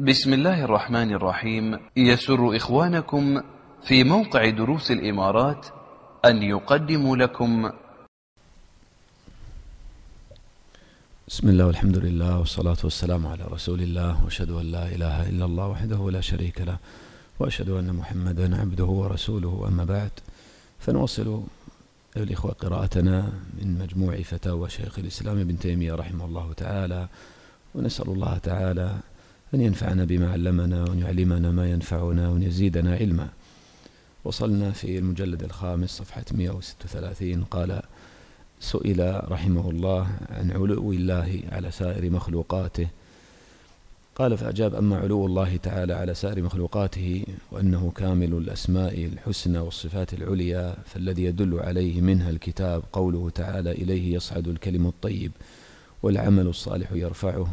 بسم الله الرحمن الرحيم. يسر إخوانكم في موقع دروس الإمارات أن يقدموا لكم بسم الله والحمد لله والصلاة والسلام على رسول الله، وأشهد أن لا إله إلا الله وحده لا شريك له، وأشهد أن محمدا عبده ورسوله. أما بعد، فنواصل أيها الإخوة قراءتنا من مجموع فتاوى شيخ الإسلام ابن تيمية رحمه الله تعالى، ونسأل الله تعالى أن ينفعنا بما علمنا، وأن يعلمنا ما ينفعنا، وأن يزيدنا علما. وصلنا في المجلد الخامس صفحة 136. قال: سئل رحمه الله عن علو الله على سائر مخلوقاته، قال فأجاب: أما علو الله تعالى على سائر مخلوقاته وأنه كامل الأسماء الحسنى والصفات العليا، فالذي يدل عليه منها الكتاب قوله تعالى: إليه يصعد الكلم الطيب والعمل الصالح يرفعه،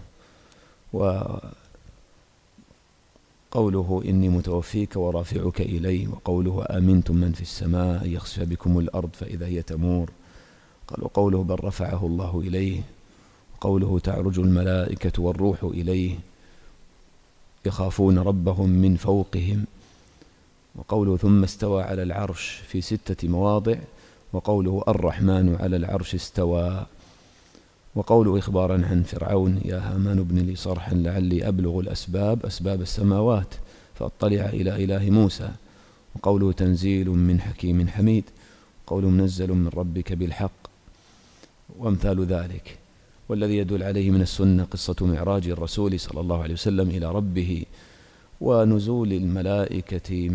وقوله إني متوفيك ورافعك إلي، وقوله أمنتم من في السماء أن يخسف بكم الأرض فإذا هي تمور، قال وقوله بل رفعه الله إليه، وقوله تعرج الملائكة والروح إليه يخافون ربهم من فوقهم، وقوله ثم استوى على العرش في 6 مواضع، وقوله الرحمن على العرش استوى، وقوله إخبارا عن فرعون: يا هامان ابن لي صرحا لعلي أبلغ أسباب السماوات فأطلع إلى إله موسى، وقوله تنزيل من حكيم حميد، وقوله منزل من ربك بالحق، وأمثال ذلك. والذي يدل عليه من السنة قصة معراج الرسول صلى الله عليه وسلم إلى ربه، ونزول الملائكة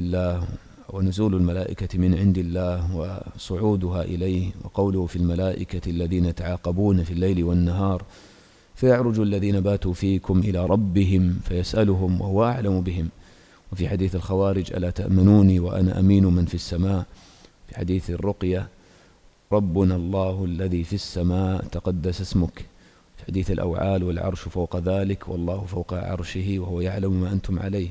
من عند الله وصعودها إليه، وقوله في الملائكة الذين يتعاقبون في الليل والنهار، فيعرج الذين باتوا فيكم إلى ربهم فيسألهم وهو أعلم بهم. وفي حديث الخوارج: ألا تأمنوني وأنا أمين من في السماء. في حديث الرقية: ربنا الله الذي في السماء تقدس اسمك. في حديث الأوعال: والعرش فوق ذلك والله فوق عرشه وهو يعلم ما أنتم عليه.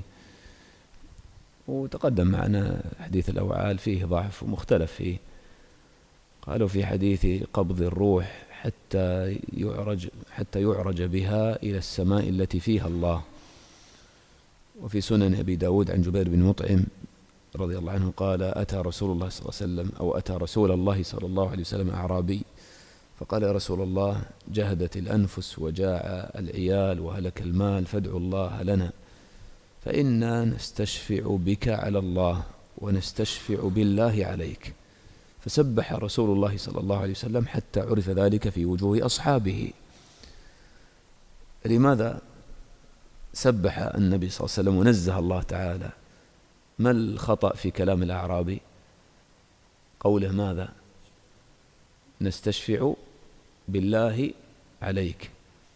وتقدم معنا حديث الأوعال فيه ضعف ومختلف فيه. قالوا في حديث قبض الروح حتى يعرج بها إلى السماء التي فيها الله. وفي سنن أبي داود عن جبير بن مطعم رضي الله عنه قال: أتى رسول الله صلى الله عليه وسلم أتى رسول الله صلى الله عليه وسلم أعرابي، فقال: يا رسول الله، جهدت الأنفس وجاع العيال وهلك المال، فادعوا الله لنا، فإنا نستشفع بك على الله ونستشفع بالله عليك. فسبح رسول الله صلى الله عليه وسلم حتى عرف ذلك في وجوه أصحابه. لماذا سبح النبي صلى الله عليه وسلم ونزه الله تعالى؟ ما الخطأ في كلام الأعرابي؟ قوله ماذا؟ نستشفع بالله عليك.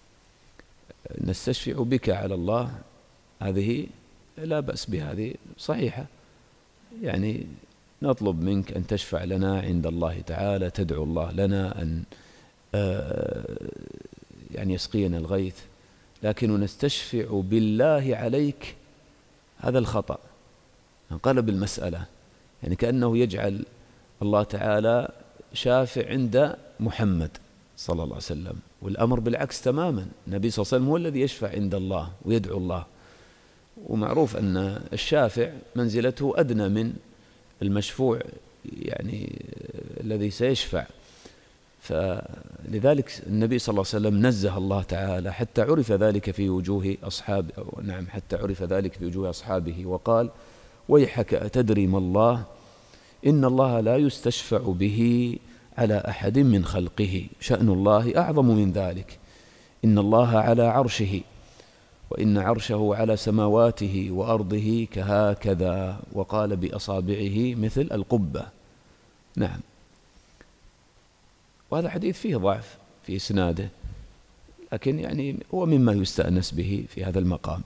نستشفع بك على الله، هذه لا بأس بهذه، صحيحة، يعني نطلب منك أن تشفع لنا عند الله تعالى، تدعو الله لنا أن يعني يسقينا الغيث، لكن نستشفع بالله عليك، هذا الخطأ. انقلب المسألة، يعني كأنه يجعل الله تعالى شافع عند محمد صلى الله عليه وسلم، والأمر بالعكس تماما. النبي صلى الله عليه وسلم هو الذي يشفع عند الله ويدعو الله، ومعروف أن الشافع منزلته أدنى من المشفوع، يعني الذي سيشفع. فلذلك النبي صلى الله عليه وسلم نزه الله تعالى حتى عرف ذلك في وجوه أصحابه، وقال: ويحك أتدري ما الله؟ إن الله لا يستشفع به على أحد من خلقه، شأن الله أعظم من ذلك. إن الله على عرشه، وإن عرشه على سماواته وأرضه كهكذا، وقال بأصابعه مثل القبة. نعم. وهذا حديث فيه ضعف في إسناده، لكن يعني هو مما يستأنس به في هذا المقام.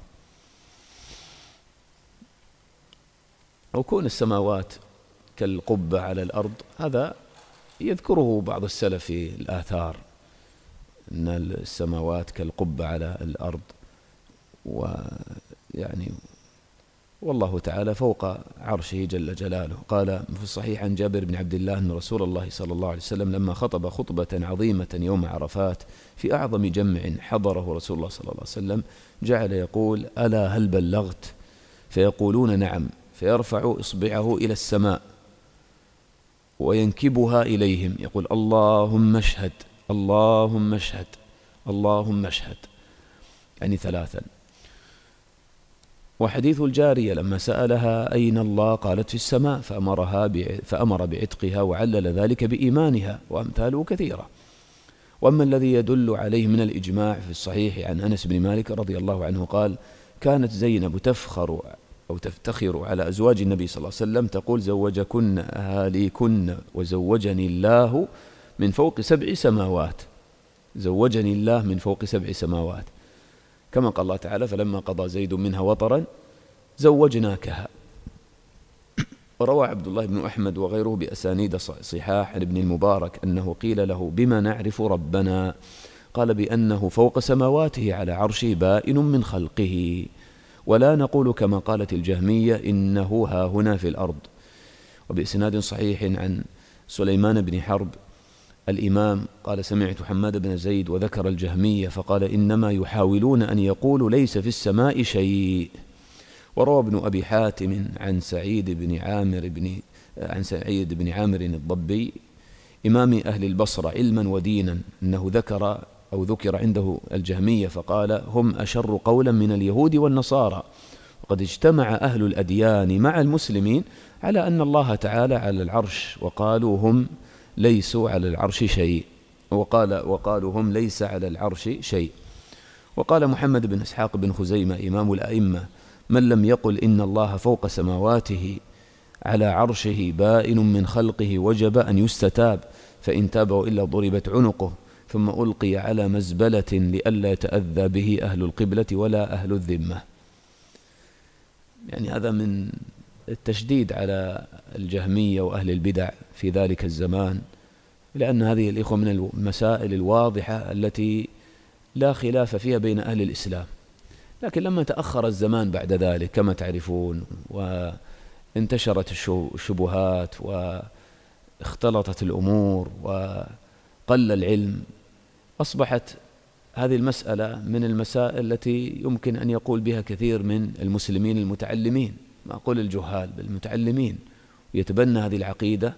وكون السماوات كالقبة على الأرض، هذا يذكره بعض السلف في الآثار، أن السماوات كالقبة على الأرض، والله تعالى فوق عرشه جل جلاله. قال في الصحيح عن جابر بن عبد الله أن رسول الله صلى الله عليه وسلم لما خطب خطبة عظيمة يوم عرفات في أعظم جمع حضره رسول الله صلى الله عليه وسلم جعل يقول: ألا هل بلغت؟ فيقولون: نعم. فيرفع إصبعه إلى السماء وينكبها إليهم يقول: اللهم اشهد، اللهم اشهد، اللهم اشهد، يعني 3. وحديث الجارية لما سألها أين الله قالت: في السماء، فأمر بعتقها وعلل ذلك بإيمانها، وأمثاله كثيرة. وأما الذي يدل عليه من الإجماع في الصحيح عن أنس بن مالك رضي الله عنه قال: كانت زينب تفخر أو تفتخر على أزواج النبي صلى الله عليه وسلم تقول: زوجكن أهاليكن وزوجني الله من فوق 7 سماوات. زوجني الله من فوق 7 سماوات، كما قال الله تعالى: فلما قضى زيد منها وطرا زوجناكها. وروى عبد الله بن أحمد وغيره بأسانيد صحاح عن ابن المبارك أنه قيل له: بما نعرف ربنا؟ قال: بأنه فوق سماواته على عرشه بائن من خلقه، ولا نقول كما قالت الجهمية إنه ها هنا في الأرض. وبإسناد صحيح عن سليمان بن حرب الإمام قال: سمعت حماد بن زيد وذكر الجهمية فقال: إنما يحاولون أن يقولوا ليس في السماء شيء. وروى ابن أبي حاتم عن سعيد بن عامر الضبي إمام أهل البصرة علما ودينا أنه ذكر عنده الجهمية فقال: هم أشر قولا من اليهود والنصارى، وقد اجتمع أهل الأديان مع المسلمين على أن الله تعالى على العرش، وقالوا هم ليسوا على العرش شيء، وقالوا هم ليس على العرش شيء. وقال محمد بن إسحاق بن خزيمة إمام الأئمة: من لم يقل إن الله فوق سماواته على عرشه بائن من خلقه وجب أن يستتاب، فإن تاب وإلا ضربت عنقه ثم ألقي على مزبلة لئلا يتأذى به أهل القبلة ولا أهل الذمة. يعني هذا من التشديد على الجهمية وأهل البدع في ذلك الزمان، لأن هذه الإخوة من المسائل الواضحة التي لا خلاف فيها بين أهل الإسلام. لكن لما تأخر الزمان بعد ذلك كما تعرفون وانتشرت الشبهات واختلطت الأمور وقل العلم، أصبحت هذه المسألة من المسائل التي يمكن أن يقول بها كثير من المسلمين المتعلمين، ما أقول الجهال بل المتعلمين، ويتبنى هذه العقيدة.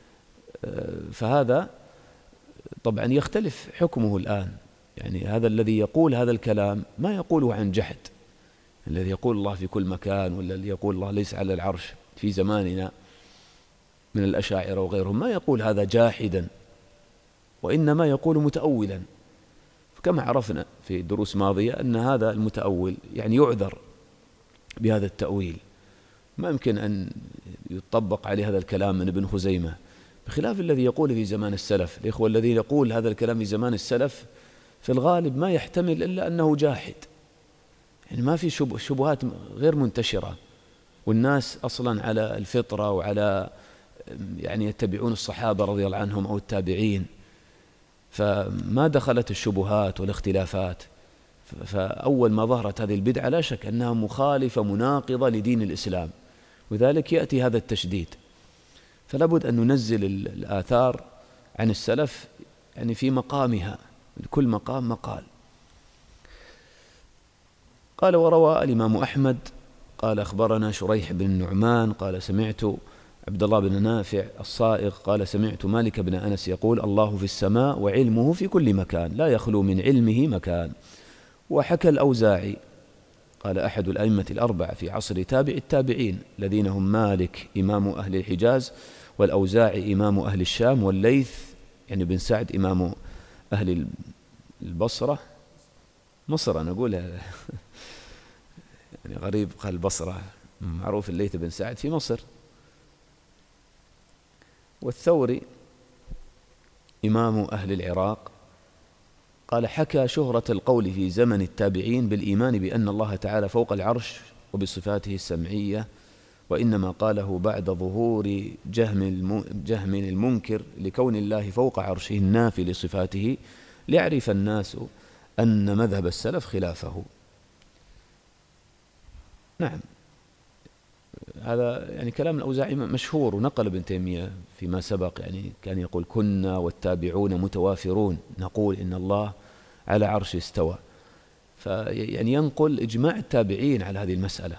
فهذا طبعا يختلف حكمه الآن. يعني هذا الذي يقول هذا الكلام ما يقوله عن جحد، الذي يقول الله في كل مكان ولا الذي يقول الله ليس على العرش في زماننا من الأشاعرة وغيرهم ما يقول هذا جاحدا، وإنما يقول متأولا. فكما عرفنا في دروس ماضية أن هذا المتأول يعني يعذر بهذا التأويل، ما يمكن أن يطبق عليه هذا الكلام من ابن خزيمة، بخلاف الذي يقول في زمان السلف. الإخوة الذي يقول هذا الكلام في زمان السلف في الغالب ما يحتمل إلا أنه جاحد، يعني ما في شبهات غير منتشرة، والناس أصلا على الفطرة وعلى يعني يتبعون الصحابة رضي الله عنهم أو التابعين، فما دخلت الشبهات والاختلافات. فأول ما ظهرت هذه البدعة لا شك أنها مخالفة مناقضة لدين الإسلام، وذلك يأتي هذا التشديد. فلا بد أن ننزل الآثار عن السلف يعني في مقامها، لكل مقام مقال. قال: وروى الإمام أحمد قال: أخبرنا شريح بن النعمان قال: سمعت عبد الله بن نافع الصائغ قال: سمعت مالك بن أنس يقول: الله في السماء وعلمه في كل مكان، لا يخلو من علمه مكان. وحكى الأوزاعي قال أحد الأئمة الأربعة في عصر تابع التابعين الذين هم مالك إمام أهل الحجاز، والأوزاعي إمام أهل الشام، والليث يعني بن سعد إمام أهل البصرة، مصر أنا أقولها يعني غريب قال البصرة، معروف الليث بن سعد في مصر. والثوري إمام أهل العراق قال: حكى شهرة القول في زمن التابعين بالإيمان بأن الله تعالى فوق العرش وبصفاته السمعية، وإنما قاله بعد ظهور جهم المنكر لكون الله فوق عرشه النافي لصفاته، ليعرف الناس أن مذهب السلف خلافه. نعم، هذا يعني كلام الأوزاعي مشهور، ونقل ابن تيمية فيما سبق، يعني كان يقول كنا والتابعون متوافرون نقول إن الله على عرش استوى، فيعني ينقل إجماع التابعين على هذه المسألة.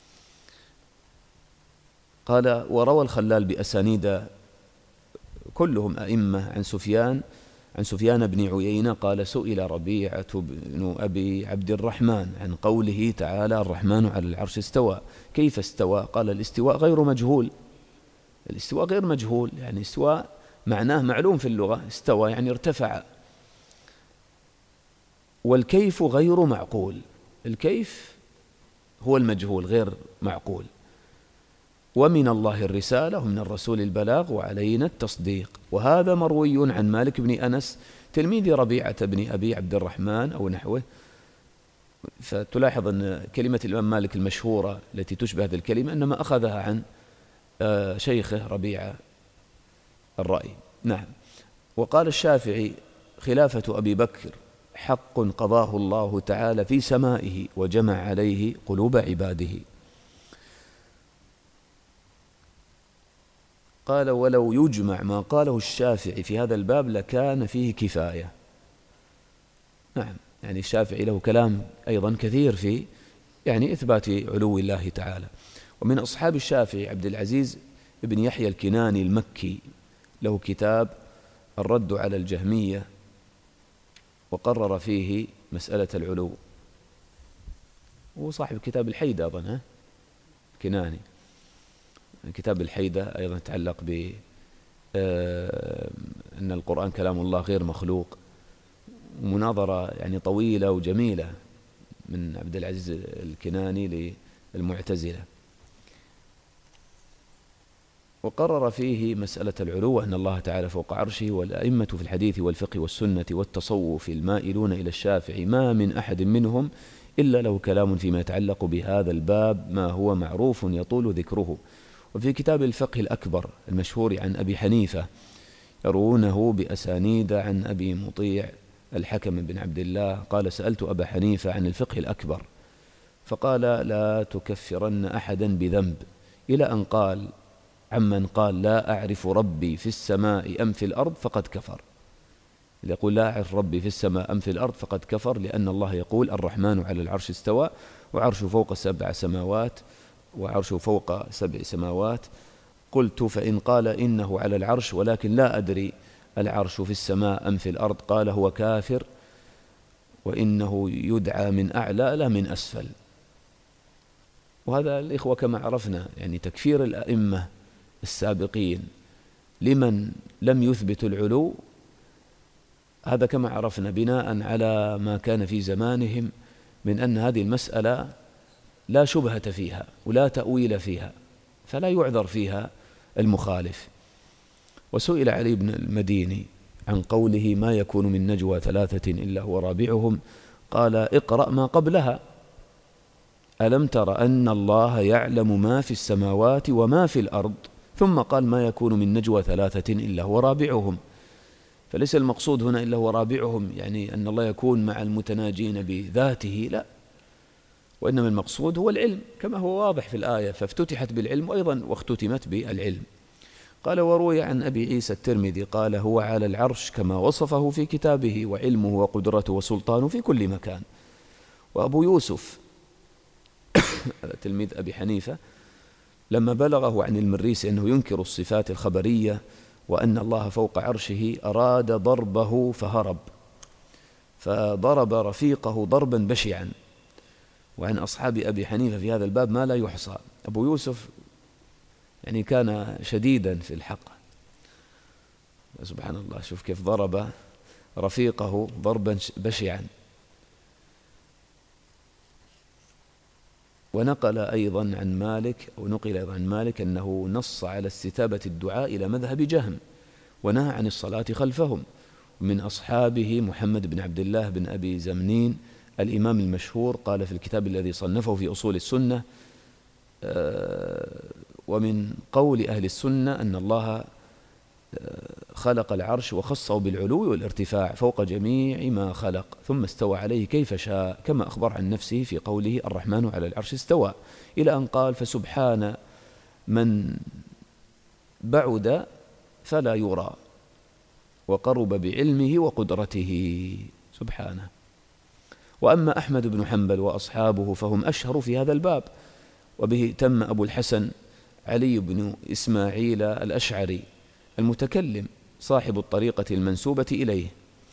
قال وروى الخلال بأسانيد كلهم أئمة عن سفيان بن عيينة قال سئل ربيعة بن أبي عبد الرحمن عن قوله تعالى الرحمن على العرش استوى كيف استوى؟ قال الاستواء غير مجهول. الاستواء غير مجهول، يعني استواء معناه معلوم في اللغة، استوى يعني ارتفع. والكيف غير معقول، الكيف هو المجهول غير معقول. ومن الله الرسالة ومن الرسول البلاغ وعلينا التصديق. وهذا مروي عن مالك بن أنس تلميذ ربيعة بن أبي عبد الرحمن أو نحوه. فتلاحظ أن كلمة الإمام مالك المشهورة التي تشبه هذه الكلمة إنما أخذها عن شيخه ربيعة الرأي. نعم. وقال الشافعي خلافة أبي بكر حق قضاه الله تعالى في سمائه وجمع عليه قلوب عباده. قال ولو يجمع ما قاله الشافعي في هذا الباب لكان فيه كفاية. نعم، يعني الشافعي له كلام أيضا كثير في يعني إثبات علو الله تعالى. ومن أصحاب الشافعي عبد العزيز بن يحيى الكناني المكي له كتاب الرد على الجهمية، وقرر فيه مسألة العلو. وصاحب كتاب الحيدة أظن كناني، كتاب الحيدة أيضا يتعلق ب أن القرآن كلام الله غير مخلوق. مناظرة يعني طويلة وجميلة من عبد العزيز الكناني للمعتزلة. وقرر فيه مسألة العلو أن الله تعالى فوق عرشه. والأئمة في الحديث والفقه والسنة والتصوف المائلون إلى الشافعي ما من أحد منهم إلا له كلام فيما يتعلق بهذا الباب ما هو معروف يطول ذكره. وفي كتاب الفقه الأكبر المشهور عن أبي حنيفة يروونه بأسانيد عن أبي مطيع الحكم بن عبد الله قال سألت أبا حنيفة عن الفقه الأكبر فقال لا تكفرن أحدا بذنب، إلى أن قال عمن قال لا أعرف ربي في السماء أم في الأرض فقد كفر. اللي يقول لا أعرف ربي في السماء أم في الأرض فقد كفر، لأن الله يقول الرحمن على العرش استوى وعرشه فوق 7 سماوات وعرشه فوق 7 سماوات. قلت فإن قال إنه على العرش ولكن لا أدري العرش في السماء أم في الأرض قال هو كافر وإنه يدعى من أعلى لا من أسفل. وهذا الإخوة كما عرفنا يعني تكفير الأئمة السابقين لمن لم يثبت العلو، هذا كما عرفنا بناء على ما كان في زمانهم من أن هذه المسألة لا شبهة فيها ولا تأويل فيها، فلا يعذر فيها المخالف. وسئل علي بن المديني عن قوله ما يكون من نجوى 3 إلا هو رابعهم قال اقرأ ما قبلها ألم تر أن الله يعلم ما في السماوات وما في الأرض، ثم قال ما يكون من نجوى 3 إلا هو رابعهم. فليس المقصود هنا إلا هو رابعهم يعني أن الله يكون مع المتناجين بذاته، لا، وإنما المقصود هو العلم كما هو واضح في الآية فافتتحت بالعلم وأيضا واختتمت بالعلم. قال وروي عن أبي عيسى الترمذي قال هو على العرش كما وصفه في كتابه وعلمه وقدرته وسلطانه في كل مكان. وأبو يوسف تلميذ أبي حنيفة لما بلغه عن المريسي أنه ينكر الصفات الخبرية وأن الله فوق عرشه أراد ضربه فهرب فضرب رفيقه ضربا بشعا. وعن أصحاب أبي حنيفة في هذا الباب ما لا يحصى. أبو يوسف يعني كان شديدا في الحق، سبحان الله، شوف كيف ضرب رفيقه ضربا بشعا. ونقل أيضا عن مالك أنه نص على استتابة الدعاء إلى مذهب جهم ونهى عن الصلاة خلفهم. ومن أصحابه محمد بن عبد الله بن أبي زمنين الإمام المشهور قال في الكتاب الذي صنفه في أصول السنة ومن قول أهل السنة أن الله خلق العرش وخصه بالعلو والارتفاع فوق جميع ما خلق ثم استوى عليه كيف شاء كما أخبر عن نفسه في قوله الرحمن على العرش استوى، إلى أن قال فسبحان من بعد فلا يرى وقرب بعلمه وقدرته سبحانه. وأما أحمد بن حنبل وأصحابه فهم أشهر في هذا الباب، وبه تم أبو الحسن علي بن إسماعيل الأشعري المتكلم صاحب الطريقة المنسوبة إليه.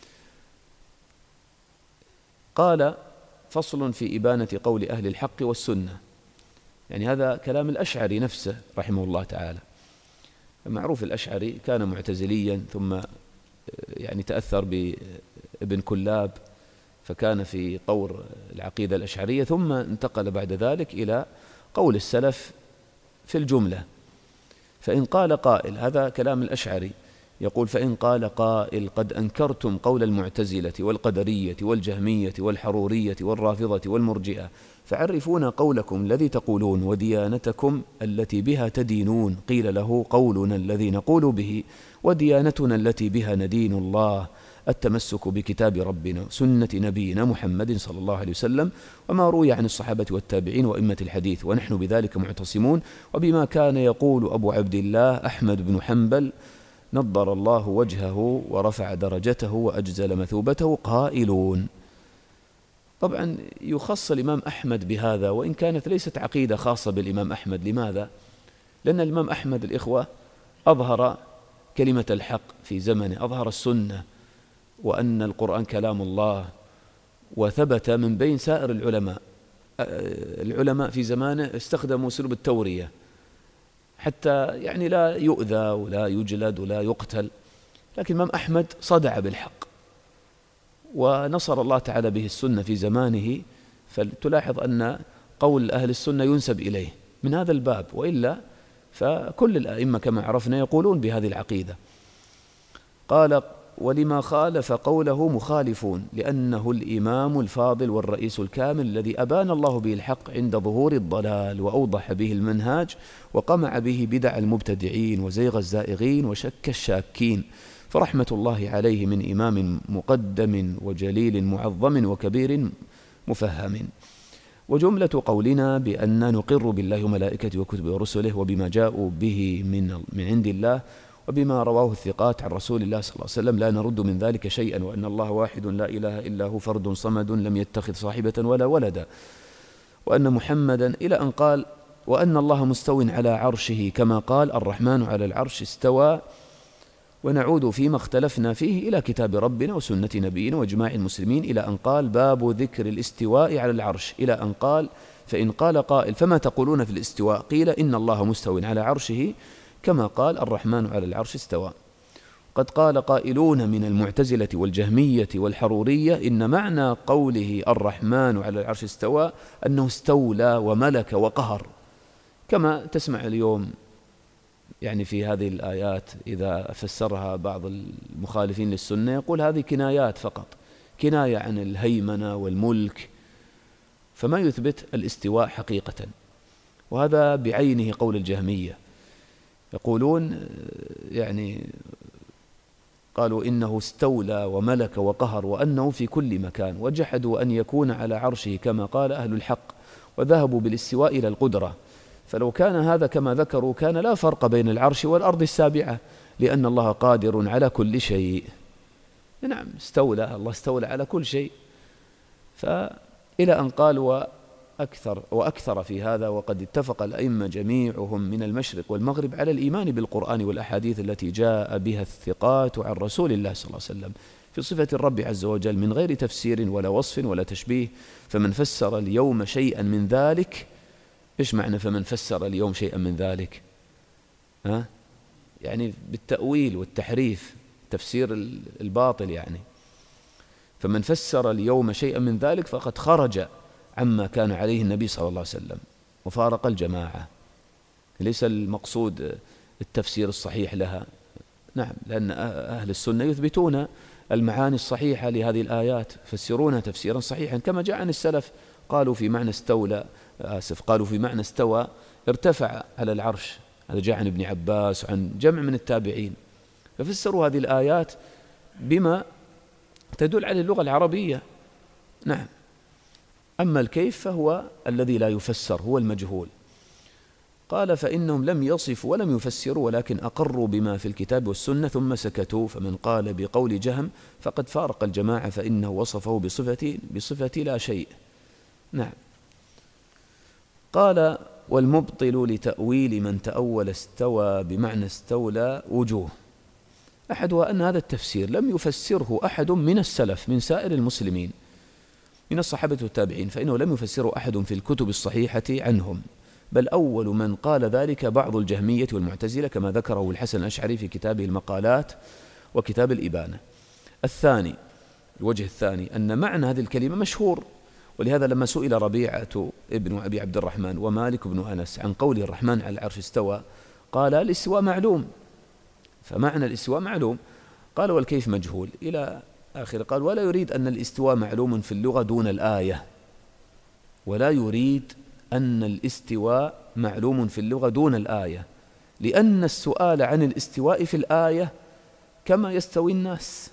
قال: فصل في إبانة قول أهل الحق والسنة. يعني هذا كلام الأشعري نفسه رحمه الله تعالى. معروف الأشعري كان معتزليا، ثم يعني تأثر بابن كلاب فكان في طور العقيدة الأشعرية، ثم انتقل بعد ذلك إلى قول السلف في الجملة. فإن قال قائل، هذا كلام الأشعري، يقول: فإن قال قائل قد أنكرتم قول المعتزلة والقدرية والجهمية والحرورية والرافضة والمرجئة، فعرفونا قولكم الذي تقولون وديانتكم التي بها تدينون. قيل له: قولنا الذي نقول به وديانتنا التي بها ندين الله التمسك بكتاب ربنا سنة نبينا محمد صلى الله عليه وسلم وما روي عن الصحابة والتابعين وأئمة الحديث، ونحن بذلك معتصمون، وبما كان يقول أبو عبد الله أحمد بن حنبل نضر الله وجهه ورفع درجته وأجزل مثوبته قائلون. طبعا يخص الإمام أحمد بهذا، وإن كانت ليست عقيدة خاصة بالإمام أحمد. لماذا؟ لأن الإمام أحمد الإخوة أظهر كلمة الحق في زمنه، أظهر السنة وأن القرآن كلام الله، وثبت من بين سائر العلماء في زمانه استخدموا أسلوب التورية حتى يعني لا يؤذى ولا يجلد ولا يقتل. لكن الإمام أحمد صدع بالحق ونصر الله تعالى به السنة في زمانه، فتلاحظ أن قول أهل السنة ينسب إليه من هذا الباب، وإلا فكل الأئمة كما عرفنا يقولون بهذه العقيدة. قال: ولما خالف قوله مخالفون، لأنه الإمام الفاضل والرئيس الكامل الذي أبان الله به الحق عند ظهور الضلال، وأوضح به المنهاج، وقمع به بدع المبتدعين وزيغ الزائغين وشك الشاكين، فرحمة الله عليه من إمام مقدم وجليل معظم وكبير مفهم. وجملة قولنا بأن نقر بالله وملائكته وكتبه ورسله وبما جاءوا به من عند الله وبما رواه الثقات عن رسول الله صلى الله عليه وسلم لا نرد من ذلك شيئا، وأن الله واحد لا إله إلا هو فرد صمد لم يتخذ صاحبة ولا ولدا، وأن محمدا إلى أن قال: وأن الله مستو على عرشه كما قال الرحمن على العرش استوى، ونعود فيما اختلفنا فيه إلى كتاب ربنا وسنة نبينا وإجماع المسلمين، إلى أن قال: باب ذكر الاستواء على العرش، إلى أن قال: فإن قال قائل فما تقولون في الاستواء؟ قيل: إن الله مستو على عرشه كما قال الرحمن على العرش استوى. قد قال قائلون من المعتزلة والجهمية والحرورية إن معنى قوله الرحمن على العرش استوى أنه استولى وملك وقهر، كما تسمع اليوم يعني في هذه الآيات إذا فسرها بعض المخالفين للسنة يقول هذه كنايات فقط، كناية عن الهيمنة والملك، فما يثبت الاستواء حقيقة. وهذا بعينه قول الجهمية، يقولون يعني قالوا إنه استولى وملك وقهر وأنه في كل مكان، وجحدوا أن يكون على عرشه كما قال أهل الحق، وذهبوا بالاستواء إلى القدرة. فلو كان هذا كما ذكروا كان لا فرق بين العرش والأرض السابعة، لأن الله قادر على كل شيء. نعم استولى، الله استولى على كل شيء. فإلى أن قال وأكثر في هذا، وقد اتفق الأئمة جميعهم من المشرق والمغرب على الإيمان بالقرآن والأحاديث التي جاء بها الثقات عن رسول الله صلى الله عليه وسلم في صفة الرب عز وجل من غير تفسير ولا وصف ولا تشبيه. فمن فسر اليوم شيئا من ذلك، إيش معنى فمن فسر اليوم شيئا من ذلك؟ يعني بالتأويل والتحريف، تفسير الباطل يعني. فمن فسر اليوم شيئا من ذلك فقد خرج عما كان عليه النبي صلى الله عليه وسلم وفارق الجماعة. ليس المقصود التفسير الصحيح لها، نعم، لأن أهل السنة يثبتون المعاني الصحيحة لهذه الآيات، فسرونها تفسيرا صحيحا كما جاء عن السلف، قالوا في معنى قالوا في معنى استوى ارتفع على العرش، هذا جاء عن ابن عباس وعن جمع من التابعين، ففسروا هذه الآيات بما تدل على اللغة العربية. نعم. أما الكيف فهو الذي لا يفسر، هو المجهول. قال فإنهم لم يصفوا ولم يفسروا ولكن أقروا بما في الكتاب والسنة ثم سكتوا، فمن قال بقول جهم فقد فارق الجماعة فإنه وصفه بصفة لا شيء. نعم. قال والمبطل لتأويل من تأول استوى بمعنى استولى وجوه. أحدها أن هذا التفسير لم يفسره أحد من السلف من سائر المسلمين من الصحابة والتابعين، فإنه لم يفسره أحد في الكتب الصحيحة عنهم، بل أول من قال ذلك بعض الجهمية والمعتزلة كما ذكره الحسن الأشعري في كتابه المقالات وكتاب الإبانة. الثاني، الوجه الثاني، أن معنى هذه الكلمة مشهور، ولهذا لما سئل ربيعة ابن أبي عبد الرحمن ومالك بن أنس عن قول الرحمن على العرش استوى، قال الاستواء معلوم، فمعنى الاستواء معلوم. قال والكيف مجهول إلى آخر. قال ولا يريد أن الاستواء معلوم في اللغة دون الآية، ولا يريد أن الاستواء معلوم في اللغة دون الآية، لأن السؤال عن الاستواء في الآية كما يستوي الناس.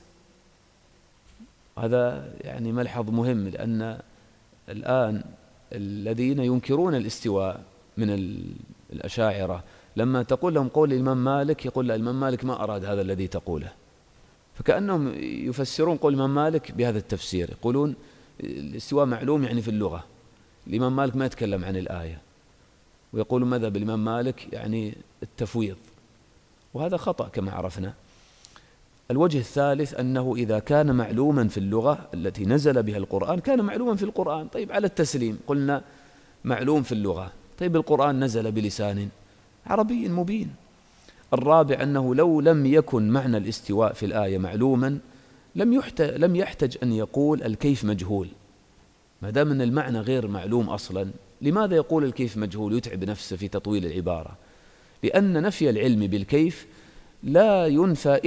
هذا يعني ملحظ مهم، لأن الآن الذين ينكرون الاستواء من الأشاعرة لما تقول لهم قول الإمام مالك يقول لا، الإمام مالك ما أراد هذا الذي تقوله، فكأنهم يفسرون قول الإمام مالك بهذا التفسير، يقولون الاستواء معلوم يعني في اللغة، الإمام مالك ما يتكلم عن الآية، ويقول مذهب الإمام مالك يعني التفويض، وهذا خطأ كما عرفنا. الوجه الثالث أنه إذا كان معلوما في اللغة التي نزل بها القرآن كان معلوما في القرآن. طيب على التسليم قلنا معلوم في اللغة، طيب القرآن نزل بلسان عربي مبين. الرابع أنه لو لم يكن معنى الاستواء في الآية معلوما لم يحتج أن يقول الكيف مجهول، ما دام أن المعنى غير معلوم أصلا، لماذا يقول الكيف مجهول يتعب نفسه في تطويل العبارة؟ لأن نفي العلم بالكيف لا ينفي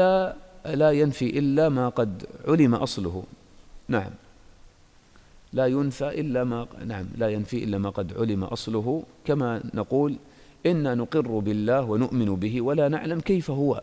إلا ما قد علم أصله. نعم، لا ينفي إلا ما قد علم أصله، كما نقول إنا نقر بالله ونؤمن به ولا نعلم كيف هو.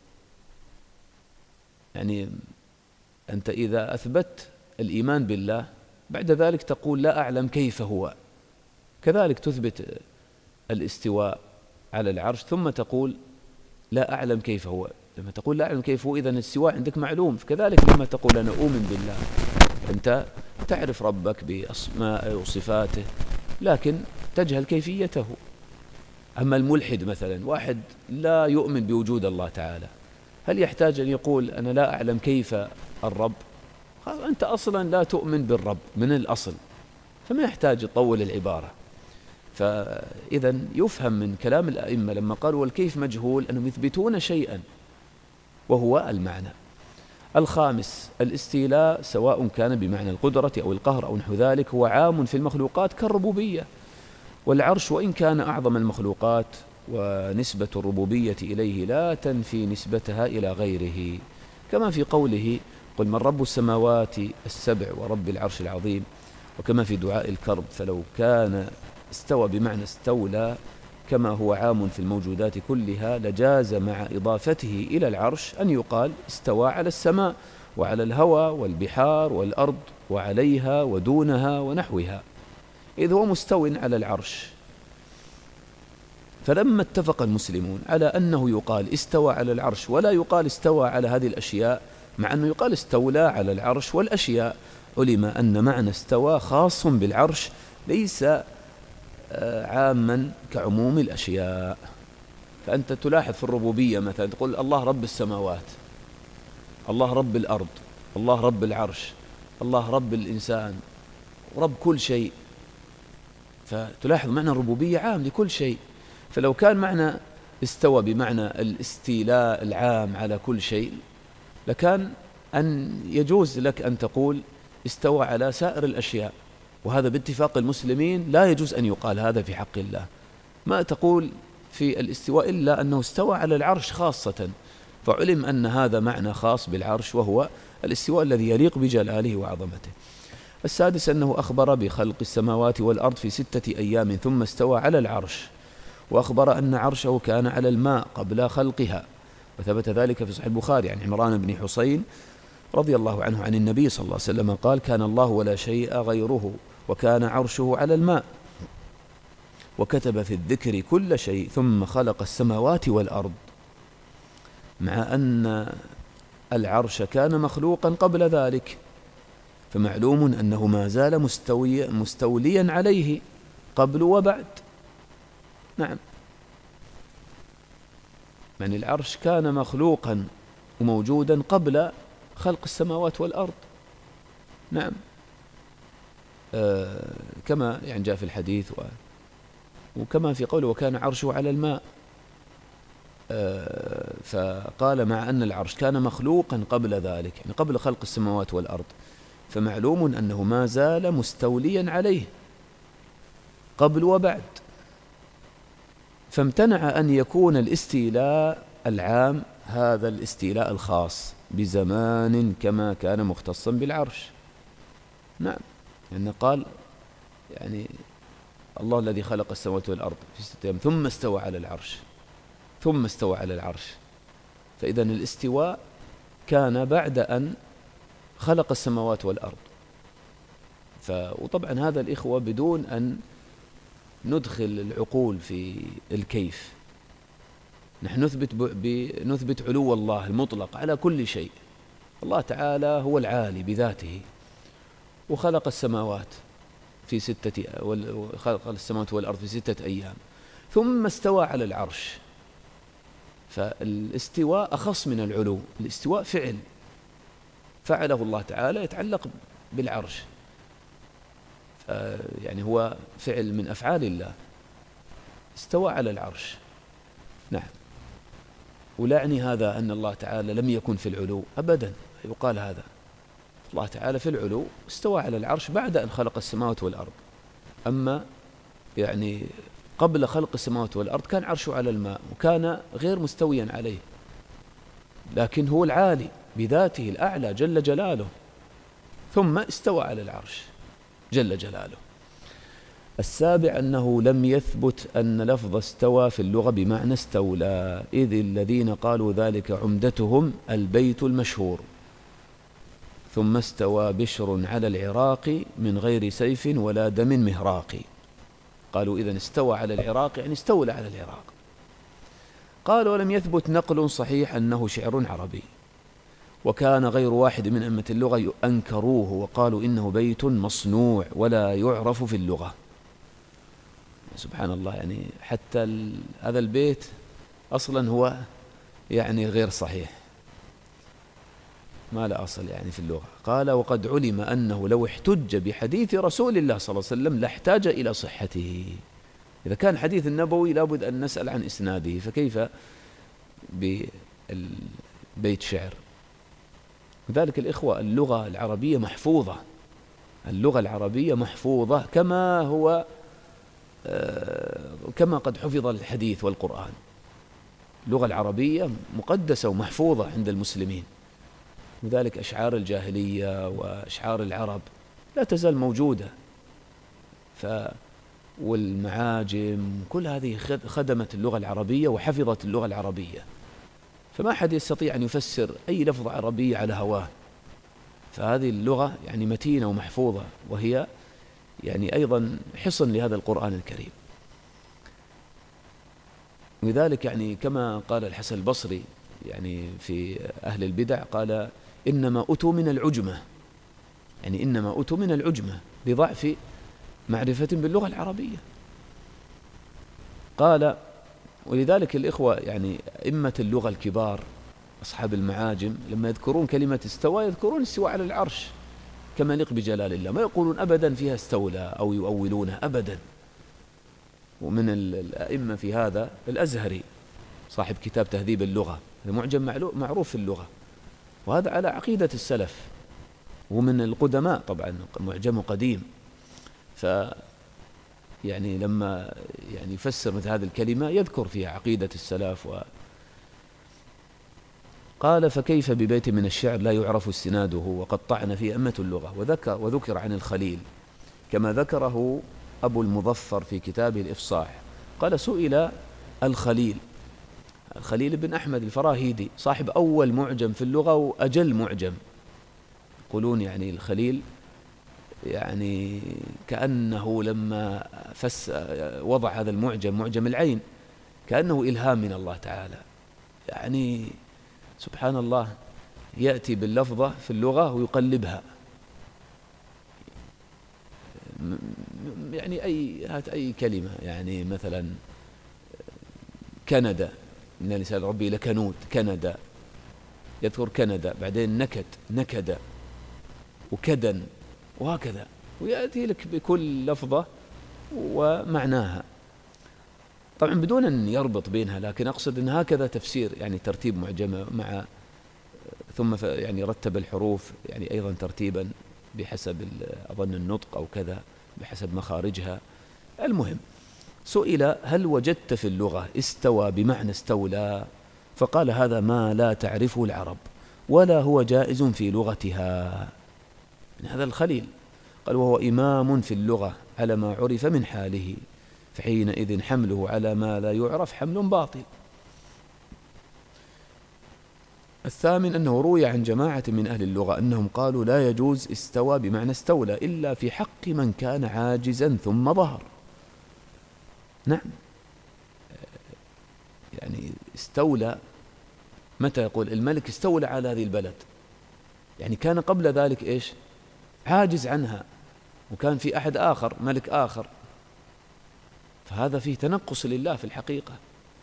يعني أنت إذا أثبت الإيمان بالله بعد ذلك تقول لا أعلم كيف هو، كذلك تثبت الاستواء على العرش ثم تقول لا أعلم كيف هو. لما تقول لا أعلم كيف هو إذن الاستواء عندك معلوم، فكذلك لما تقول أنا أؤمن بالله أنت تعرف ربك بأسمائه وصفاته لكن تجهل كيفيته. أما الملحد مثلا، واحد لا يؤمن بوجود الله تعالى، هل يحتاج أن يقول أنا لا أعلم كيف الرب؟ أنت أصلا لا تؤمن بالرب من الأصل، فما يحتاج يطول العبارة. فإذا يفهم من كلام الأئمة لما قالوا والكيف مجهول أنهم يثبتون شيئا وهو المعنى. الخامس، الاستيلاء سواء كان بمعنى القدرة أو القهر أو نحو ذلك هو عام في المخلوقات كالربوبية، والعرش وإن كان أعظم المخلوقات ونسبة الربوبية إليه لا تنفي نسبتها إلى غيره، كما في قوله قل من رب السماوات السبع ورب العرش العظيم، وكما في دعاء الكرب فلو كان استوى بمعنى استولى كما هو عام في الموجودات كلها لجاز مع إضافته إلى العرش أن يقال استوى على السماء وعلى الهوى والبحار والأرض وعليها ودونها ونحوها، إذ هو مستو على العرش. فلما اتفق المسلمون على أنه يقال استوى على العرش ولا يقال استوى على هذه الأشياء، مع أنه يقال استولى على العرش والأشياء، علم أن معنى استوى خاص بالعرش ليس عاما كعموم الأشياء. فأنت تلاحظ في الربوبية مثلا تقول الله رب السماوات، الله رب الأرض، الله رب العرش، الله رب الإنسان، رب كل شيء، فتلاحظ معنى الربوبية عام لكل شيء. فلو كان معنى استوى بمعنى الاستيلاء العام على كل شيء لكان أن يجوز لك أن تقول استوى على سائر الأشياء، وهذا باتفاق المسلمين لا يجوز أن يقال هذا في حق الله. ما تقول في الاستواء إلا أنه استوى على العرش خاصة، فعلم أن هذا معنى خاص بالعرش وهو الاستواء الذي يليق بجلاله وعظمته. السادس أنه أخبر بخلق السماوات والأرض في 6 أيام ثم استوى على العرش، وأخبر أن عرشه كان على الماء قبل خلقها، وثبت ذلك في صحيح البخاري عن عمران بن حسين رضي الله عنه عن النبي صلى الله عليه وسلم قال كان الله ولا شيء غيره وكان عرشه على الماء. وكتب في الذكر كل شيء ثم خلق السماوات والأرض، مع أن العرش كان مخلوقا قبل ذلك، فمعلوم أنه ما زال مستوليا عليه قبل وبعد. نعم، يعني العرش كان مخلوقا وموجودا قبل خلق السماوات والأرض. نعم، كما يعني جاء في الحديث وكما في قوله وكان عرشه على الماء، فقال مع أن العرش كان مخلوقا قبل ذلك، يعني قبل خلق السماوات والأرض، فمعلوم أنه ما زال مستوليا عليه قبل وبعد، فامتنع أن يكون الاستيلاء العام هذا الاستيلاء الخاص بزمان كما كان مختصا بالعرش. نعم، لأنه قال يعني الله الذي خلق السماوات والأرض في 6 أيام ثم استوى على العرش، ثم استوى على العرش، فإذن الاستواء كان بعد أن خلق السماوات والأرض. وطبعا هذا الإخوة بدون أن ندخل العقول في الكيف، نحن نثبت علو الله المطلق على كل شيء. الله تعالى هو العالي بذاته، وخلق السماوات خلق السماوات والأرض في 6 أيام ثم استوى على العرش. فالاستواء أخص من العلو، الاستواء فعل فعله الله تعالى يتعلق بالعرش، يعني هو فعل من أفعال الله، استوى على العرش. نعم، ولا يعني هذا أن الله تعالى لم يكن في العلو أبدا، يقال هذا الله تعالى في العلو استوى على العرش بعد أن خلق السماوات والأرض، أما يعني قبل خلق السماوات والأرض كان عرشه على الماء وكان غير مستويا عليه، لكن هو العالي بذاته الأعلى جل جلاله، ثم استوى على العرش جل جلاله. السابع أنه لم يثبت أن لفظ استوى في اللغة بمعنى استولى، إذ الذين قالوا ذلك عمدتهم البيت المشهور ثم استوى بشر على العراق من غير سيف ولا دم مهراق. قالوا إذن استوى على العراق يعني استولى على العراق. قال ولم يثبت نقل صحيح أنه شعر عربي، وكان غير واحد من أئمة اللغة أنكروه وقالوا إنه بيت مصنوع ولا يعرف في اللغة. سبحان الله، يعني حتى هذا البيت أصلا هو يعني غير صحيح، ما لا أصل يعني في اللغة. قال وقد علم أنه لو احتج بحديث رسول الله صلى الله عليه وسلم لاحتاج إلى صحته. إذا كان حديث النبوي لابد أن نسأل عن إسناده، فكيف ببيت شعر؟ وذلك الإخوة اللغة العربية محفوظة، اللغة العربية محفوظة كما قد حفظ الحديث والقرآن. اللغة العربية مقدسة ومحفوظة عند المسلمين، وذلك أشعار الجاهلية وأشعار العرب لا تزال موجودة، والمعاجم كل هذه خدمت اللغة العربية وحفظت اللغة العربية، فما أحد يستطيع أن يفسر أي لفظ عربي على هواه. فهذه اللغة يعني متينة ومحفوظة، وهي يعني أيضا حصن لهذا القرآن الكريم. لذلك يعني كما قال الحسن البصري يعني في أهل البدع، قال إنما أتوا من العجمة، يعني إنما أتوا من العجمة لضعف معرفة باللغة العربية. قال ولذلك الإخوة يعني أئمة اللغة الكبار أصحاب المعاجم لما يذكرون كلمة استوى يذكرون استواء على العرش كما يليق بجلال الله، ما يقولون أبدا فيها استولى أو يؤولونها أبدا. ومن الأئمة في هذا الأزهري صاحب كتاب تهذيب اللغة، معجم معروف في اللغة، وهذا على عقيدة السلف، ومن القدماء طبعا، معجم قديم. يعني لما يعني يفسر مثل هذه الكلمة يذكر فيها عقيدة السلف. قال فكيف ببيت من الشعر لا يعرف استناده وقد طعن فيه أئمة اللغة. وذكر عن الخليل كما ذكره أبو المظفر في كتابه الإفصاح، قال سئل الخليل بن أحمد الفراهيدي صاحب أول معجم في اللغة وأجل معجم، يقولون يعني الخليل يعني كأنه لما وضع هذا المعجم، معجم العين، كأنه إلهام من الله تعالى. يعني سبحان الله، يأتي باللفظة في اللغة ويقلبها. يعني هات أي كلمة، يعني مثلا كندا، إن الإنسان ربي لكنود، كندا، يذكر كندا، بعدين نكد، نكد، وكدن، وهكذا، ويأتي لك بكل لفظة ومعناها، طبعا بدون أن يربط بينها، لكن أقصد أن هكذا تفسير، يعني ترتيب معجمة مع ثم يعني رتب الحروف يعني أيضا ترتيبا بحسب أظن النطق أو كذا، بحسب مخارجها. المهم، سئل: هل وجدت في اللغة استوى بمعنى استولى؟ فقال: هذا ما لا تعرفه العرب، ولا هو جائز في لغتها. من هذا الخليل قال: وهو إمام في اللغة على ما عرف من حاله، فحينئذ حمله على ما لا يعرف حمل باطل. الثامن أنه روي عن جماعة من أهل اللغة أنهم قالوا: لا يجوز استوى بمعنى استولى إلا في حق من كان عاجزا ثم ظهر. نعم، يعني استولى، متى يقول الملك استولى على هذه البلد؟ يعني كان قبل ذلك إيش؟ عاجز عنها، وكان في أحد آخر، ملك آخر، فهذا فيه تنقص لله في الحقيقة.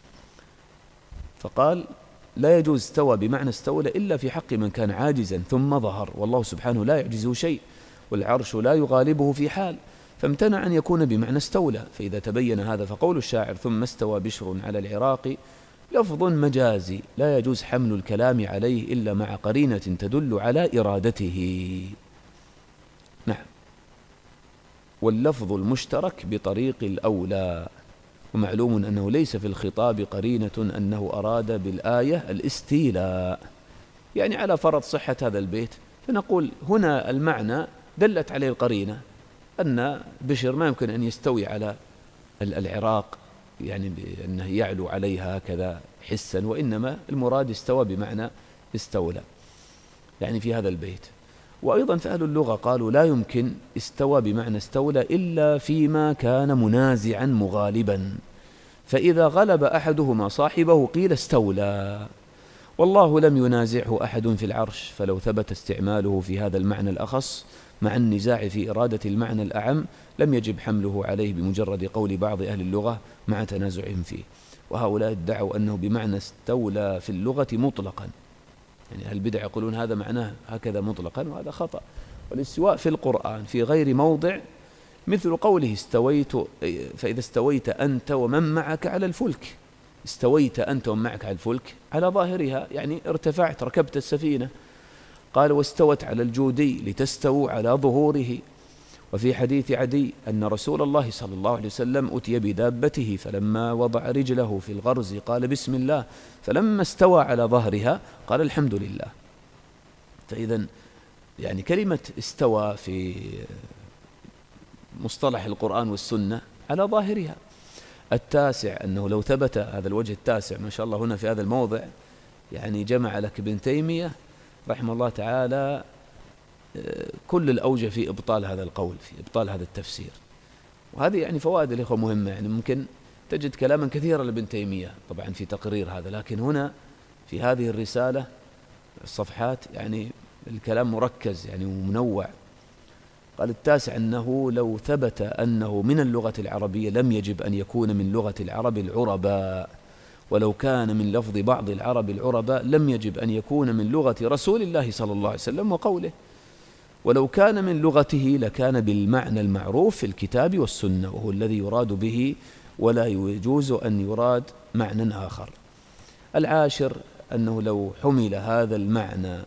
فقال: لا يجوز استوى بمعنى استولى إلا في حق من كان عاجزا ثم ظهر، والله سبحانه لا يعجزه شيء، والعرش لا يغالبه في حال، فامتنع أن يكون بمعنى استولى. فإذا تبين هذا فقول الشاعر: ثم استوى بشر على العراق لفظ مجازي لا يجوز حمل الكلام عليه إلا مع قرينة تدل على إرادته. نعم، واللفظ المشترك بطريق الأولى، ومعلوم أنه ليس في الخطاب قرينة أنه أراد بالآية الاستيلاء، يعني على فرض صحة هذا البيت، فنقول هنا المعنى دلت عليه القرينة أن بشر ما يمكن أن يستوي على العراق، يعني بأنه يعلو عليها كذا حسا، وإنما المراد استوى بمعنى استولى، يعني في هذا البيت. وأيضا فأهل اللغة قالوا: لا يمكن استوى بمعنى استولى إلا فيما كان منازعا مغالبا، فإذا غلب أحدهما صاحبه قيل استولى، والله لم ينازعه أحد في العرش، فلو ثبت استعماله في هذا المعنى الأخص مع النزاع في إرادة المعنى الأعم لم يجب حمله عليه بمجرد قول بعض أهل اللغة مع تنازعهم فيه. وهؤلاء ادعوا أنه بمعنى استولى في اللغة مطلقا، يعني أهل البدع يقولون هذا معناه هكذا مطلقا، وهذا خطأ. والاستواء في القرآن في غير موضع مثل قوله: استويت، فإذا استويت أنت ومن معك على الفلك، استويت أنت ومن معك على الفلك على ظاهرها يعني ارتفعت، ركبت السفينة. قال: واستوت على الجودي لتستووا على ظهوره. وفي حديث عدي أن رسول الله صلى الله عليه وسلم أتي بدابته فلما وضع رجله في الغرز قال: بسم الله، فلما استوى على ظهرها قال: الحمد لله. فإذا يعني كلمة استوى في مصطلح القرآن والسنة على ظاهرها. التاسع أنه لو ثبت هذا الوجه التاسع، ما شاء الله هنا في هذا الموضع يعني جمع لك ابن تيمية رحمه الله تعالى كل الأوجه في إبطال هذا القول، في إبطال هذا التفسير. وهذه يعني فوائد الإخوة مهمة، يعني ممكن تجد كلاما كثيرا لابن تيمية طبعا في تقرير هذا، لكن هنا في هذه الرسالة الصفحات يعني الكلام مركز يعني ومنوع. قال: التاسع أنه لو ثبت أنه من اللغة العربية لم يجب أن يكون من لغة العرب العرباء، ولو كان من لفظ بعض العرب العرباء لم يجب أن يكون من لغة رسول الله صلى الله عليه وسلم وقوله، ولو كان من لغته لكان بالمعنى المعروف في الكتاب والسنة، وهو الذي يراد به، ولا يجوز أن يراد معنى آخر. العاشر أنه لو حمل هذا المعنى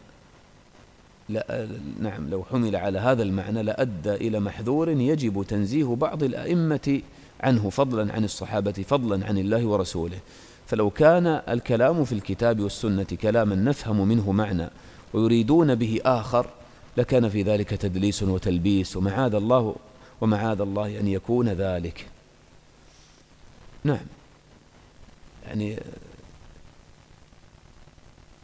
نعم، لو حمل على هذا المعنى لأدى إلى محذور يجب تنزيه بعض الأئمة عنه، فضلا عن الصحابة، فضلا عن الله ورسوله. فلو كان الكلام في الكتاب والسنة كلاما نفهم منه معنى ويريدون به آخر لكان في ذلك تدليس وتلبيس، ومعاذ الله أن يكون ذلك. نعم،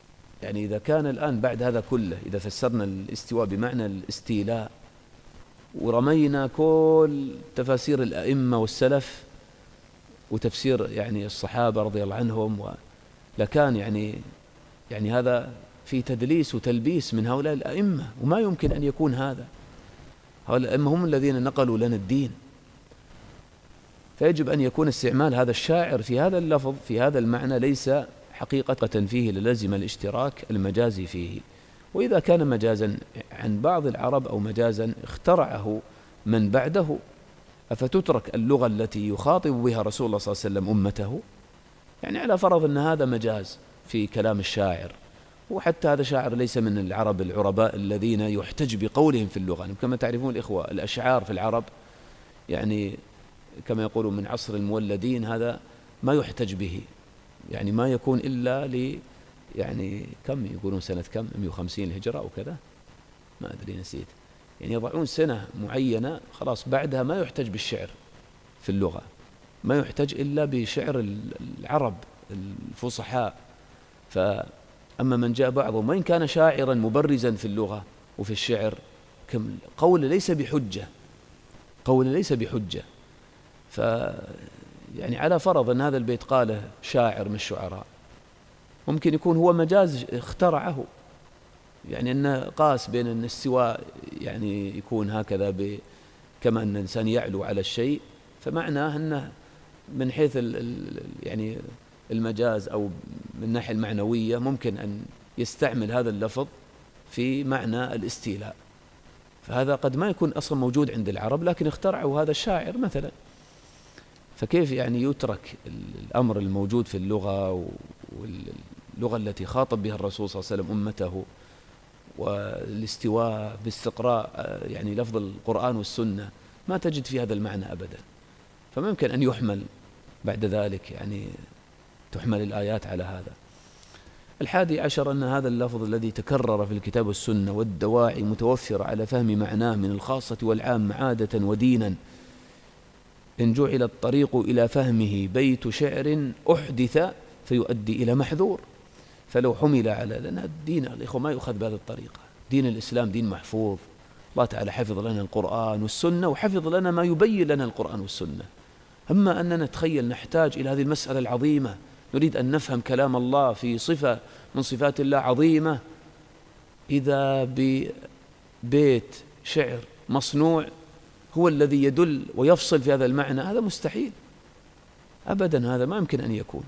يعني إذا كان الآن بعد هذا كله، إذا فسرنا الاستواء بمعنى الاستيلاء ورمينا كل تفاسير الأئمة والسلف وتفسير يعني الصحابة رضي الله عنهم، لكان يعني هذا في تدليس وتلبيس من هؤلاء الأئمة، وما يمكن أن يكون هذا. هؤلاء الأئمة هم الذين نقلوا لنا الدين، فيجب أن يكون استعمال هذا الشاعر في هذا اللفظ في هذا المعنى ليس حقيقة فيه للزم الاشتراك المجازي فيه. وإذا كان مجازا عن بعض العرب أو مجازا اخترعه من بعده، أفتترك اللغة التي يخاطب بها رسول الله صلى الله عليه وسلم أمته؟ يعني على فرض أن هذا مجاز في كلام الشاعر، وحتى هذا شاعر ليس من العرب العرباء الذين يحتج بقولهم في اللغة. كما تعرفون الإخوة، الأشعار في العرب يعني كما يقولون من عصر المولدين، هذا ما يحتج به، يعني ما يكون إلا يعني كم يقولون سنة كم 150 الهجرة أو كذا، ما أدري نسيت، يعني يضعون سنة معينة خلاص بعدها ما يحتج بالشعر في اللغة، ما يحتج إلا بشعر العرب الفصحاء. فأما من جاء بعضهم وإن كان شاعرا مبرزا في اللغة وفي الشعر، قول ليس بحجة، قول ليس بحجة. يعني على فرض أن هذا البيت قاله شاعر من الشعراء، ممكن يكون هو مجاز اخترعه، يعني أنه قاس بين أن السواء يعني يكون هكذا كما أن الإنسان يعلو على الشيء، فمعناه أنه من حيث يعني المجاز أو من الناحية المعنوية ممكن أن يستعمل هذا اللفظ في معنى الاستيلاء، فهذا قد ما يكون أصلا موجود عند العرب لكن اخترعه هذا الشاعر مثلا. فكيف يعني يترك الأمر الموجود في اللغة واللغة التي خاطب بها الرسول صلى الله عليه وسلم أمته، والاستواء باستقراء يعني لفظ القرآن والسنة، ما تجد في هذا المعنى أبدا. فما يمكن أن يحمل بعد ذلك، يعني تحمل الآيات على هذا. 11 أن هذا اللفظ الذي تكرر في الكتاب والسنة والدواعي متوفر على فهم معناه من الخاصة والعام عادة ودينا، إن جعل الطريق إلى فهمه بيت شعر أحدث فيؤدي إلى محذور. فلو حمل على، لأن الدين الإخوة ما يؤخذ بهذه الطريقة، دين الإسلام دين محفوظ، الله تعالى حفظ لنا القرآن والسنة وحفظ لنا ما يبين لنا القرآن والسنة. أما أننا نتخيل نحتاج إلى هذه المسألة العظيمة، نريد أن نفهم كلام الله في صفة من صفات الله عظيمة، إذا ببيت شعر مصنوع هو الذي يدل ويفصل في هذا المعنى، هذا مستحيل أبدا، هذا ما يمكن أن يكون.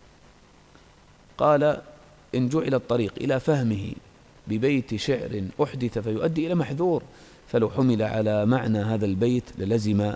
قال إن جعل الطريق إلى فهمه ببيت شعر أحدث فيؤدي إلى محذور. فلو حمل على معنى هذا البيت للزم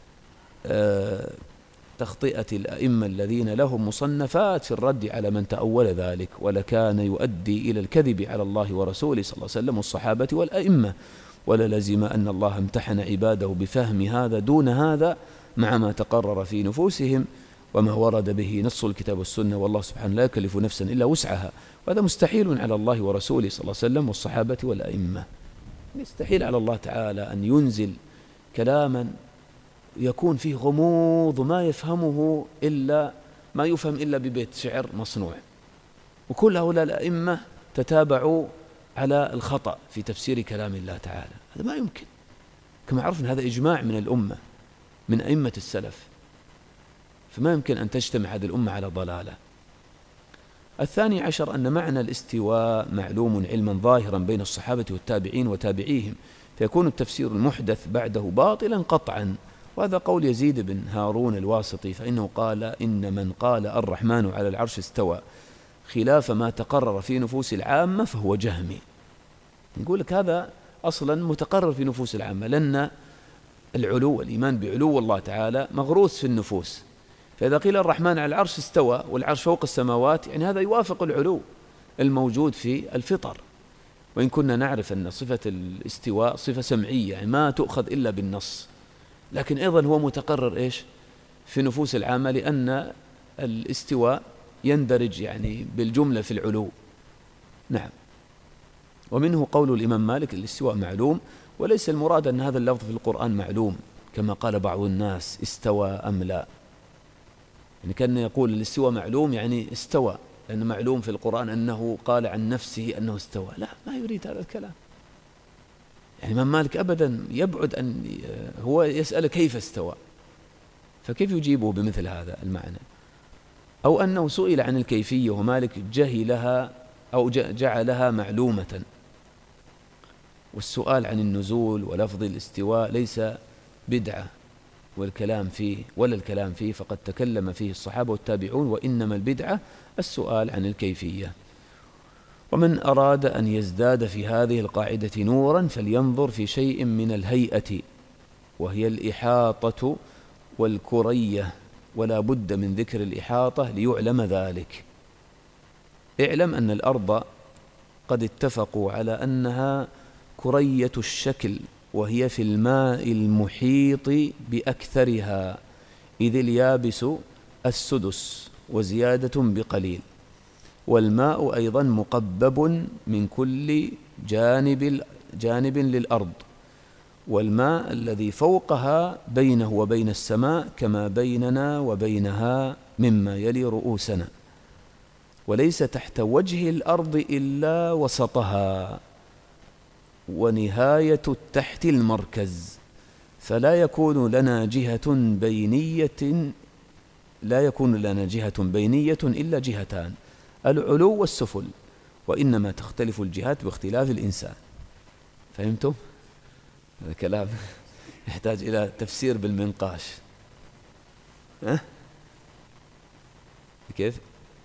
تخطئة الأئمة الذين لهم مصنفات في الرد على من تأول ذلك، ولكان يؤدي إلى الكذب على الله ورسوله صلى الله عليه وسلم والصحابة والأئمة، وللزم أن الله امتحن عباده بفهم هذا دون هذا مع ما تقرر في نفوسهم وما ورد به نص الكتاب والسنة، والله سبحانه لا يكلف نفسا إلا وسعها، وهذا مستحيل على الله ورسوله صلى الله عليه وسلم والصحابة والأئمة. يستحيل على الله تعالى أن ينزل كلاما يكون فيه غموض ما يفهمه إلا ما يفهم إلا ببيت شعر مصنوع. وكل هؤلاء الأئمة تتابعوا على الخطأ في تفسير كلام الله تعالى، هذا ما يمكن، كما عرفنا هذا إجماع من الأمة من أئمة السلف، فما يمكن أن تجتمع هذه الأمة على ضلالة. 12 أن معنى الاستواء معلوم علما ظاهرا بين الصحابة والتابعين وتابعيهم، فيكون التفسير المحدث بعده باطلا قطعا. وهذا قول يزيد بن هارون الواسطي، فإنه قال إن من قال الرحمن على العرش استوى خلاف ما تقرر في نفوس العامة فهو جهمي. يقول لك هذا أصلا متقرر في نفوس العامة، لأن العلو والإيمان بعلو الله تعالى مغروس في النفوس، فإذا قيل الرحمن على العرش استوى والعرش فوق السماوات، يعني هذا يوافق العلو الموجود في الفطر. وإن كنا نعرف أن صفة الاستواء صفة سمعية، يعني ما تؤخذ إلا بالنص، لكن أيضا هو متقرر إيش في نفوس العامة، لأن الاستواء يندرج يعني بالجملة في العلو. نعم. ومنه قول الإمام مالك الاستواء معلوم، وليس المراد أن هذا اللفظ في القرآن معلوم كما قال بعض الناس استوى أم لا، يعني كان يقول الاستواء معلوم يعني استوى، لأن معلوم في القرآن أنه قال عن نفسه أنه استوى، لا، ما يريد هذا الكلام. يعني الإمام مالك أبدا يبعد أن هو يسأل كيف استوى، فكيف يجيبه بمثل هذا المعنى؟ أو أنه سئل عن الكيفية ومالك جهلها أو جعلها معلومة. والسؤال عن النزول ولفظ الاستواء ليس بدعة ولا الكلام فيه فقد تكلم فيه الصحابة والتابعون، وإنما البدعة السؤال عن الكيفية. ومن أراد أن يزداد في هذه القاعدة نورا فلينظر في شيء من الهيئة، وهي الإحاطة والكرية، ولا بد من ذكر الإحاطة ليعلم ذلك. اعلم أن الأرض قد اتفقوا على أنها كرية الشكل، وهي في الماء المحيط بأكثرها، إذ اليابس السدس وزيادة بقليل، والماء أيضا مقبب من كل جانب للأرض، والماء الذي فوقها بينه وبين السماء كما بيننا وبينها مما يلي رؤوسنا، وليس تحت وجه الأرض إلا وسطها ونهاية تحت المركز، فلا يكون لنا جهة بينية إلا جهتان، العلو والسفل، وإنما تختلف الجهات باختلاف الإنسان. فهمتم؟ هذا كلام يحتاج إلى تفسير بالمنقاش. كيف؟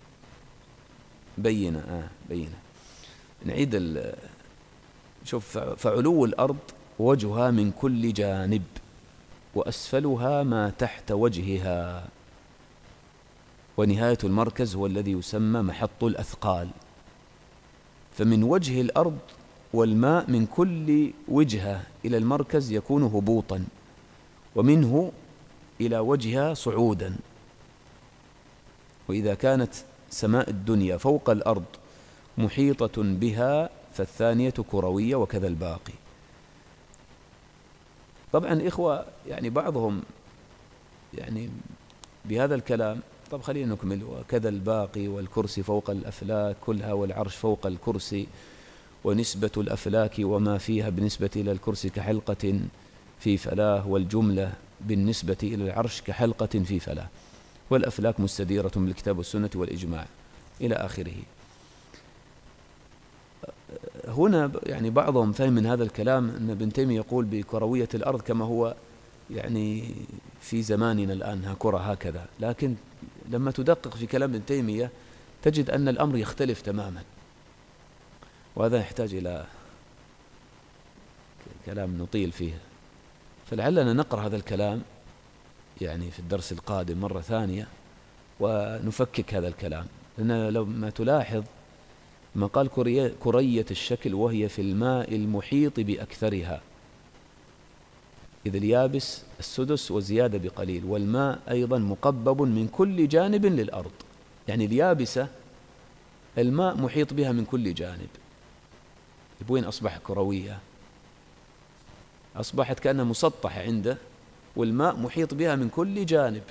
بينة. نعيد شوف، فعلو الأرض وجهها من كل جانب، وأسفلها ما تحت وجهها، ونهاية المركز هو الذي يسمى محط الأثقال. فمن وجه الأرض والماء من كل وجهة إلى المركز يكون هبوطا، ومنه إلى وجهها صعودا. وإذا كانت سماء الدنيا فوق الأرض محيطة بها فالثانية كروية، وكذا الباقي. طبعا إخوة يعني بعضهم يعني بهذا الكلام، طب خلينا نكمل. وكذا الباقي، والكرسي فوق الأفلاك كلها، والعرش فوق الكرسي، ونسبة الأفلاك وما فيها بالنسبة إلى الكرسي كحلقة في فلاه، والجملة بالنسبة إلى العرش كحلقة في فلاه، والأفلاك مستديرة بالكتاب والسنة والإجماع إلى آخره. هنا يعني بعضهم فهم من هذا الكلام أن ابن تيمية يقول بكروية الأرض كما هو يعني في زماننا الآن كرة هكذا، لكن لما تدقق في كلام ابن تيمية تجد أن الأمر يختلف تماما، وهذا يحتاج إلى كلام نطيل فيه، فلعلنا نقرأ هذا الكلام يعني في الدرس القادم مرة ثانية ونفكك هذا الكلام. لأن لما تلاحظ ما قال كرية الشكل وهي في الماء المحيط بأكثرها، إذ اليابس السدس وزيادة بقليل، والماء أيضا مقبب من كل جانب للأرض، يعني اليابسة الماء محيط بها من كل جانب. وين أصبح كروية؟ أصبحت كأنها مسطحة عنده، والماء محيط بها من كل جانب،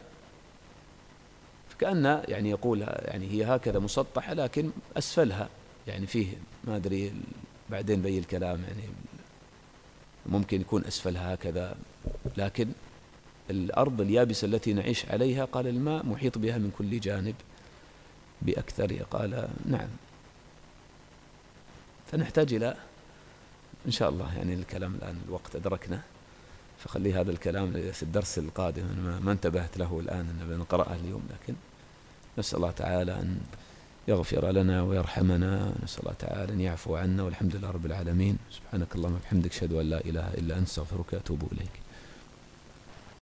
فكأنها يعني يقول يعني هي هكذا مسطحة، لكن أسفلها يعني فيه ما أدري بعدين بي الكلام، يعني ممكن يكون أسفلها هكذا، لكن الأرض اليابسة التي نعيش عليها قال الماء محيط بها من كل جانب بأكثرها. قال نعم. فنحتاج إلى إن شاء الله يعني الكلام الآن الوقت أدركنا، فخلي هذا الكلام في الدرس القادم. أنا ما انتبهت له الآن أن نقرأه اليوم، لكن نسأل الله تعالى أن يغفر لنا ويرحمنا، نسأل الله تعالى أن يعفو عنا، والحمد لله رب العالمين. سبحانك اللهم وبحمدك، أشهد أن لا إله إلا أنت، أستغفرك وأتوب إليك.